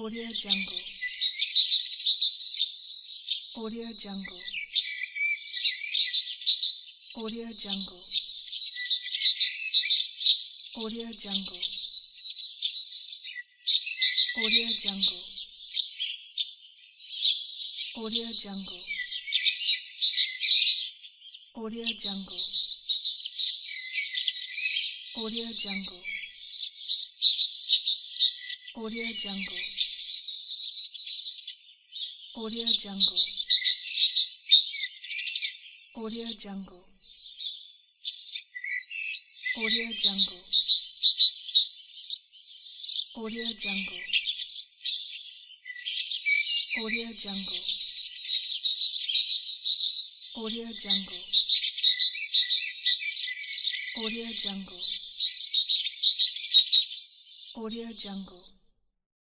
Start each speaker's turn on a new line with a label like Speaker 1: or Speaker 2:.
Speaker 1: Audio Jungle. Audio Jungle. Audio Jungle. Audio Jungle. Audio Jungle. Audio Jungle. Audio Jungle. Audio Jungle. Audio Jungle. Audio Jungle. Audio Jungle. Audio Jungle. Audio Jungle. Audio Jungle. Audio Jungle. Audio Jungle. Audio Jungle.